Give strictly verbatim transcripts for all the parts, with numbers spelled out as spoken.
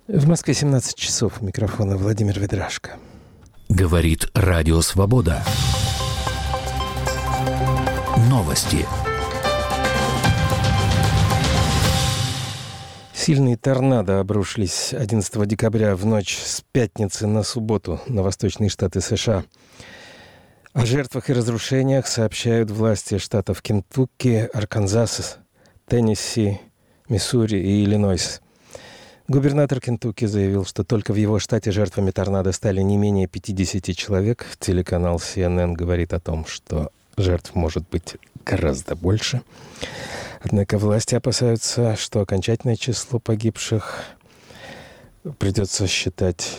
В Москве семнадцать часов. У микрофона Владимир Ведрашко. Говорит Радио Свобода. Новости. Сильные торнадо обрушились одиннадцатого декабря в ночь с пятницы на субботу на восточные штаты США. О жертвах и разрушениях сообщают власти штатов Кентукки, Арканзас, Теннесси, Миссури и Иллинойс. Губернатор Кентукки заявил, что только в его штате жертвами торнадо стали не менее пятьдесят человек. Телеканал си эн эн говорит о том, что жертв может быть гораздо больше. Однако власти опасаются, что окончательное число погибших придется считать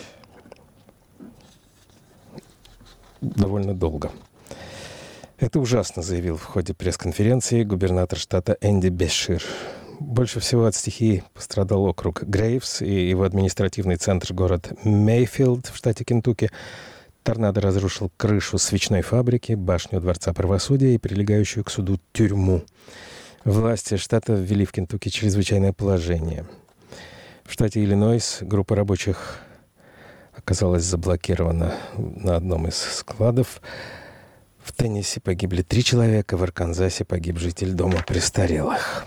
довольно долго. Это ужасно, заявил в ходе пресс-конференции губернатор штата Энди Бешир. Больше всего от стихии пострадал округ Грейвс и его административный центр город Мейфилд в штате Кентукки. Торнадо разрушил крышу свечной фабрики, башню Дворца правосудия и прилегающую к суду тюрьму. Власти штата ввели в Кентукки чрезвычайное положение. В штате Иллинойс группа рабочих оказалась заблокирована на одном из складов. В Теннесси погибли три человека, в Арканзасе погиб житель дома престарелых.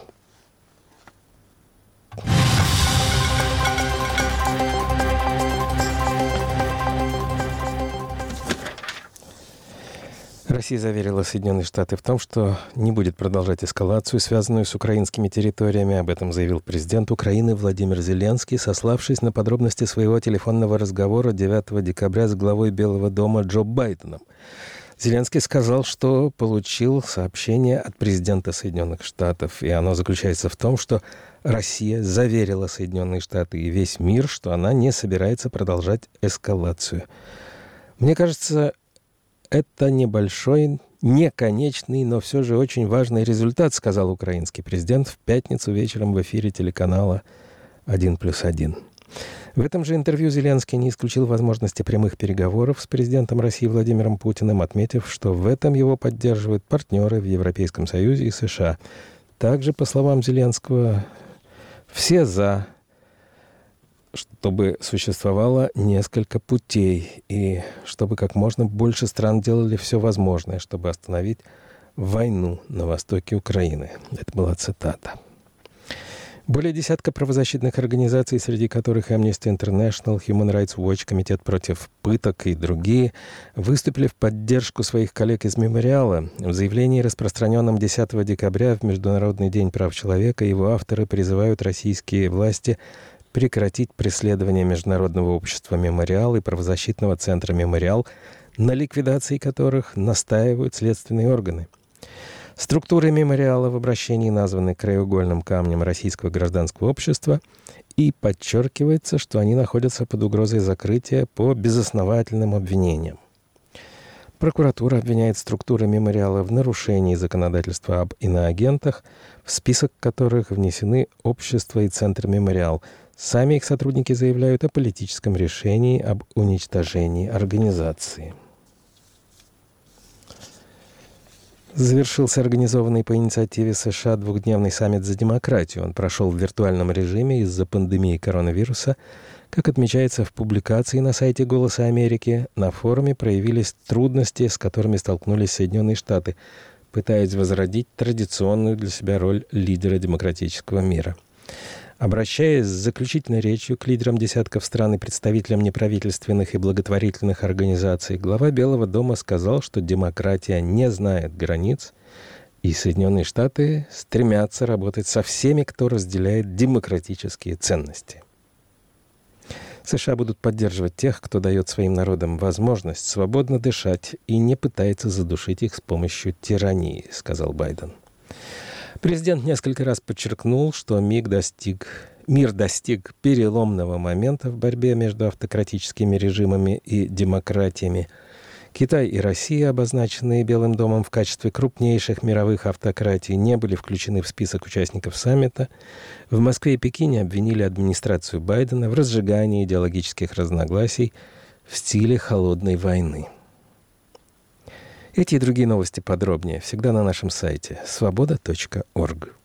Россия заверила Соединенные Штаты в том, что не будет продолжать эскалацию, связанную с украинскими территориями. Об этом заявил президент Украины Владимир Зеленский, сославшись на подробности своего телефонного разговора девятого декабря с главой Белого дома Джо Байденом. Зеленский сказал, что получил сообщение от президента Соединенных Штатов, и оно заключается в том, что Россия заверила Соединенные Штаты и весь мир, что она не собирается продолжать эскалацию. Мне кажется, это небольшой, не конечный, но все же очень важный результат, сказал украинский президент в пятницу вечером в эфире телеканала «один плюс один». В этом же интервью Зеленский не исключил возможности прямых переговоров с президентом России Владимиром Путиным, отметив, что в этом его поддерживают партнеры в Европейском Союзе и США. Также, по словам Зеленского, все за, чтобы существовало несколько путей и чтобы как можно больше стран делали все возможное, чтобы остановить войну на востоке Украины. Это была цитата. Более десятка правозащитных организаций, среди которых Amnesty International, Human Rights Watch, Комитет против пыток и другие, выступили в поддержку своих коллег из «Мемориала». В заявлении, распространенном десятого декабря в Международный день прав человека, его авторы призывают российские власти прекратить преследование Международного общества «Мемориал» и правозащитного центра «Мемориал», на ликвидации которых настаивают следственные органы. Структуры «Мемориала» в обращении названы краеугольным камнем российского гражданского общества, и подчеркивается, что они находятся под угрозой закрытия по безосновательным обвинениям. Прокуратура обвиняет структуры «Мемориала» в нарушении законодательства об иноагентах, в список которых внесены общество и центр «Мемориал». Сами их сотрудники заявляют о политическом решении об уничтожении организации. Завершился организованный по инициативе США двухдневный саммит за демократию. Он прошел в виртуальном режиме из-за пандемии коронавируса. Как отмечается в публикации на сайте «Голоса Америки», на форуме проявились трудности, с которыми столкнулись Соединенные Штаты, пытаясь возродить традиционную для себя роль лидера демократического мира. Обращаясь с заключительной речью к лидерам десятков стран и представителям неправительственных и благотворительных организаций, глава Белого дома сказал, что демократия не знает границ, и Соединенные Штаты стремятся работать со всеми, кто разделяет демократические ценности. США будут поддерживать тех, кто дает своим народам возможность свободно дышать и не пытается задушить их с помощью тирании, сказал Байден. Президент несколько раз подчеркнул, что миг достиг, мир достиг переломного момента в борьбе между автократическими режимами и демократиями. Китай и Россия, обозначенные Белым домом в качестве крупнейших мировых автократий, не были включены в список участников саммита. В Москве и Пекине обвинили администрацию Байдена в разжигании идеологических разногласий в стиле холодной войны. Эти и другие новости подробнее всегда на нашем сайте свобода точка орг.